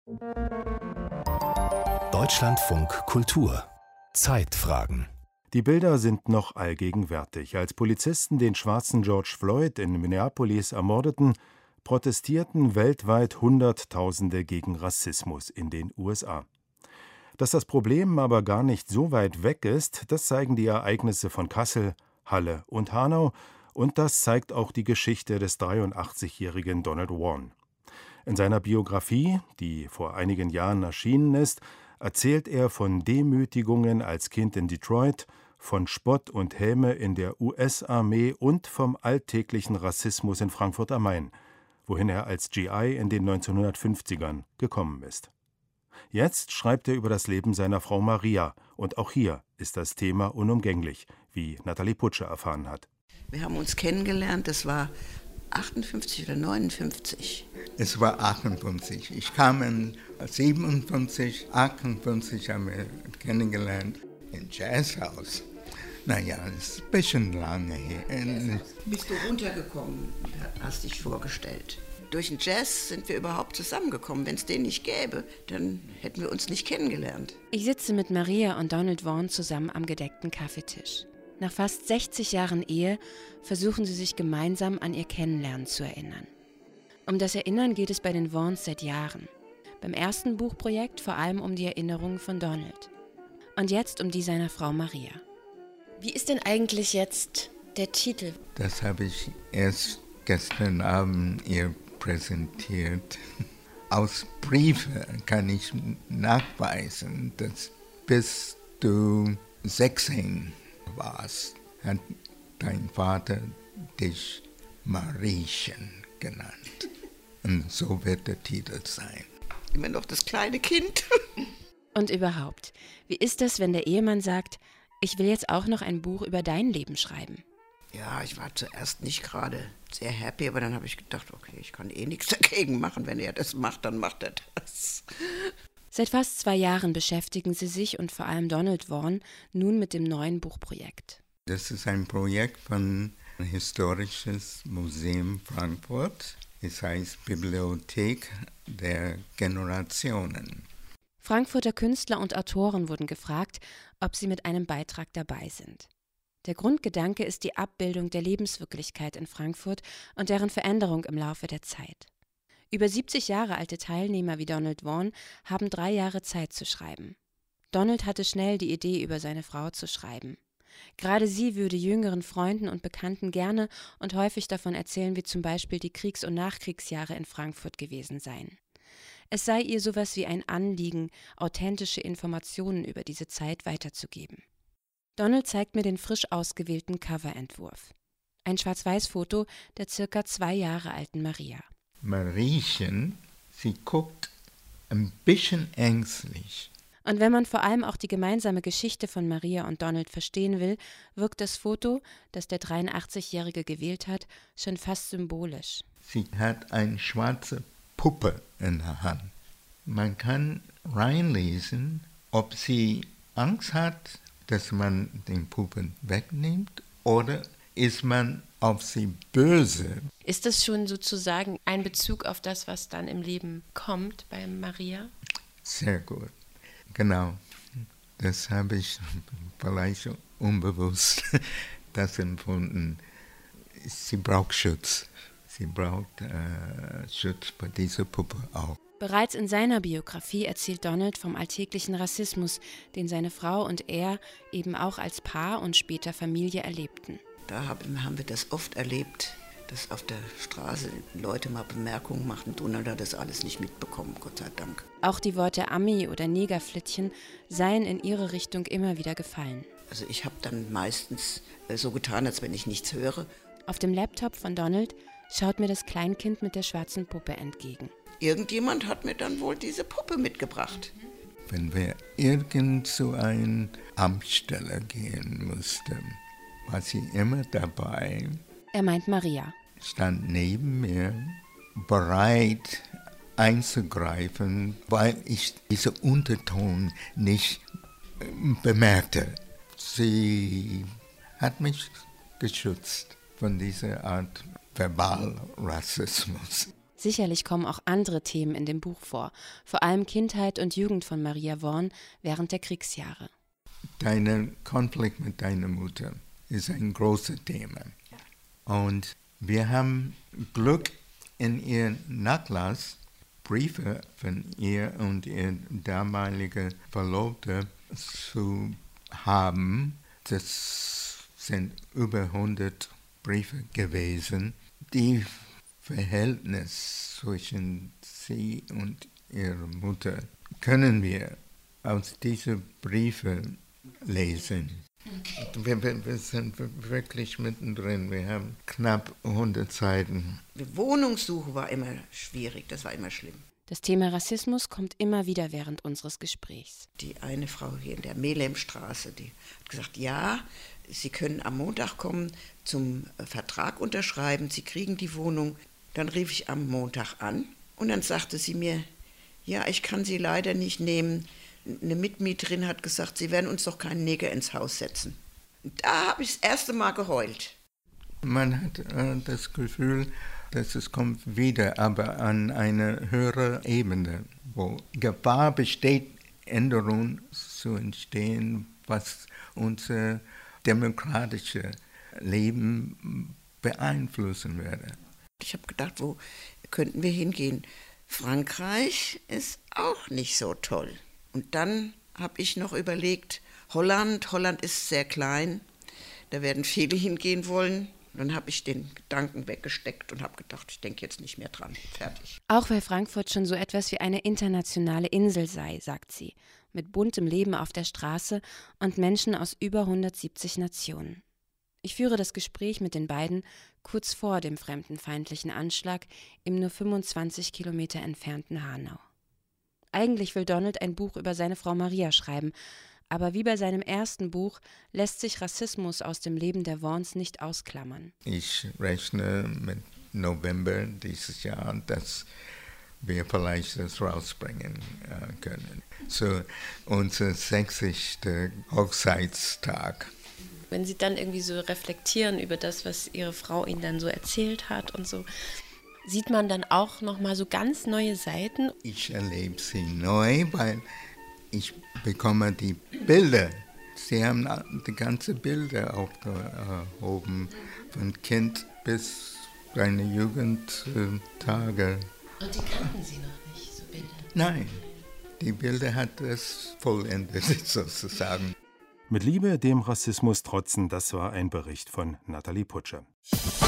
Deutschlandfunk Kultur Zeitfragen. Die Bilder sind noch allgegenwärtig. Als Polizisten den schwarzen George Floyd in Minneapolis ermordeten, protestierten weltweit Hunderttausende gegen Rassismus in den USA. Dass das Problem aber gar nicht so weit weg ist, das zeigen die Ereignisse von Kassel, Halle und Hanau, und das zeigt auch die Geschichte des 83-jährigen Donald Warren. In seiner Biografie, die vor einigen Jahren erschienen ist, erzählt er von Demütigungen als Kind in Detroit, von Spott und Häme in der US-Armee und vom alltäglichen Rassismus in Frankfurt am Main, wohin er als GI in den 1950ern gekommen ist. Jetzt schreibt er über das Leben seiner Frau Maria, und auch hier ist das Thema unumgänglich, wie Nathalie Putsche erfahren hat. Wir haben uns kennengelernt, das war 58 oder 59. Es war 58. Ich kam in 57, 58 haben wir kennengelernt im Jazzhaus. Naja, das ist ein bisschen lange her. Bist du runtergekommen, hast dich vorgestellt. Durch den Jazz sind wir überhaupt zusammengekommen. Wenn es den nicht gäbe, dann hätten wir uns nicht kennengelernt. Ich sitze mit Maria und Donald Warren zusammen am gedeckten Kaffeetisch. Nach fast 60 Jahren Ehe versuchen sie sich gemeinsam an ihr Kennenlernen zu erinnern. Um das Erinnern geht es bei den Warrens seit Jahren. Beim ersten Buchprojekt vor allem um die Erinnerungen von Donald. Und jetzt um die seiner Frau Maria. Wie ist denn eigentlich jetzt der Titel? Das habe ich erst gestern Abend ihr präsentiert. Aus Briefen kann ich nachweisen, dass bis du 16 warst, hat dein Vater dich Mariechen genannt. Und so wird der Titel sein. Immer noch das kleine Kind. Und überhaupt, wie ist das, wenn der Ehemann sagt, ich will jetzt auch noch ein Buch über dein Leben schreiben? Ja, ich war zuerst nicht gerade sehr happy, aber dann habe ich gedacht, okay, ich kann nichts dagegen machen. Wenn er das macht, dann macht er das. Seit fast 2 Jahren beschäftigen sie sich und vor allem Donald Warren nun mit dem neuen Buchprojekt. Das ist ein Projekt von Historisches Museum Frankfurt. Es heißt Bibliothek der Generationen. Frankfurter Künstler und Autoren wurden gefragt, ob sie mit einem Beitrag dabei sind. Der Grundgedanke ist die Abbildung der Lebenswirklichkeit in Frankfurt und deren Veränderung im Laufe der Zeit. Über 70 Jahre alte Teilnehmer wie Donald Warren haben 3 Jahre Zeit zu schreiben. Donald hatte schnell die Idee, über seine Frau zu schreiben. Gerade sie würde jüngeren Freunden und Bekannten gerne und häufig davon erzählen, wie zum Beispiel die Kriegs- und Nachkriegsjahre in Frankfurt gewesen seien. Es sei ihr sowas wie ein Anliegen, authentische Informationen über diese Zeit weiterzugeben. Donald zeigt mir den frisch ausgewählten Coverentwurf. Ein Schwarz-Weiß-Foto der ca. 2 Jahre alten Maria. Mariechen, sie guckt ein bisschen ängstlich. Und wenn man vor allem auch die gemeinsame Geschichte von Maria und Donald verstehen will, wirkt das Foto, das der 83-Jährige gewählt hat, schon fast symbolisch. Sie hat eine schwarze Puppe in der Hand. Man kann reinlesen, ob sie Angst hat, dass man den Puppen wegnimmt, oder ist man auf sie böse. Ist das schon sozusagen ein Bezug auf das, was dann im Leben kommt bei Maria? Sehr gut. Genau. Das habe ich vielleicht unbewusst das empfunden. Sie braucht Schutz. Sie braucht Schutz bei dieser Puppe auch. Bereits in seiner Biografie erzählt Donald vom alltäglichen Rassismus, den seine Frau und er eben auch als Paar und später Familie erlebten. Da haben wir das oft erlebt, dass auf der Straße Leute mal Bemerkungen machten. Donald hat das alles nicht mitbekommen, Gott sei Dank. Auch die Worte Ami oder Negerflittchen seien in ihre Richtung immer wieder gefallen. Also ich habe dann meistens so getan, als wenn ich nichts höre. Auf dem Laptop von Donald schaut mir das Kleinkind mit der schwarzen Puppe entgegen. Irgendjemand hat mir dann wohl diese Puppe mitgebracht. Wenn wir irgend zu einer Amtsstelle gehen mussten, war sie immer dabei. Er meint Maria. Stand neben mir, bereit einzugreifen, weil ich diesen Unterton nicht bemerkte. Sie hat mich geschützt von dieser Art Verbalrassismus. Sicherlich kommen auch andere Themen in dem Buch vor, vor allem Kindheit und Jugend von Maria Worn während der Kriegsjahre. Dein Konflikt mit deiner Mutter ist ein großes Thema. Und wir haben Glück, in ihr Nachlass Briefe von ihr und ihr damaliger Verlobter zu haben. Das sind über 100 Briefe gewesen. Die Verhältnis zwischen sie und ihrer Mutter können wir aus diesen Briefen lesen. Okay. Wir sind wirklich mittendrin. Wir haben knapp 100 Seiten. Die Wohnungssuche war immer schwierig, das war immer schlimm. Das Thema Rassismus kommt immer wieder während unseres Gesprächs. Die eine Frau hier in der Melemstraße, die hat gesagt, ja, Sie können am Montag kommen, zum Vertrag unterschreiben, Sie kriegen die Wohnung. Dann rief ich am Montag an und dann sagte sie mir, ja, ich kann Sie leider nicht nehmen. Eine Mitmieterin hat gesagt, Sie werden uns doch keinen Neger ins Haus setzen. Und da habe ich das erste Mal geheult. Man hat das Gefühl, dass es kommt wieder, aber an einer höheren Ebene, wo Gefahr besteht, Änderungen zu entstehen, was unser demokratisches Leben beeinflussen werde. Ich habe gedacht, wo könnten wir hingehen? Frankreich ist auch nicht so toll. Und dann habe ich noch überlegt, Holland ist sehr klein, da werden viele hingehen wollen. Dann habe ich den Gedanken weggesteckt und habe gedacht, ich denke jetzt nicht mehr dran. Fertig. Auch weil Frankfurt schon so etwas wie eine internationale Insel sei, sagt sie, mit buntem Leben auf der Straße und Menschen aus über 170 Nationen. Ich führe das Gespräch mit den beiden kurz vor dem fremdenfeindlichen Anschlag im nur 25 Kilometer entfernten Hanau. Eigentlich will Donald ein Buch über seine Frau Maria schreiben, aber wie bei seinem ersten Buch lässt sich Rassismus aus dem Leben der Worns nicht ausklammern. Ich rechne mit November dieses Jahr, dass wir vielleicht das rausbringen können. So unser 60. Hochzeitstag. Wenn Sie dann irgendwie so reflektieren über das, was Ihre Frau Ihnen dann so erzählt hat und so, sieht man dann auch nochmal so ganz neue Seiten? Ich erlebe sie neu, weil ich bekomme die Bilder. Sie haben die ganzen Bilder aufgehoben, von Kind bis seine Jugendtage. Und die kannten Sie noch nicht, so Bilder? Nein, die Bilder hat es vollendet sozusagen. Mit Liebe dem Rassismus trotzen, das war ein Bericht von Nathalie Putscher.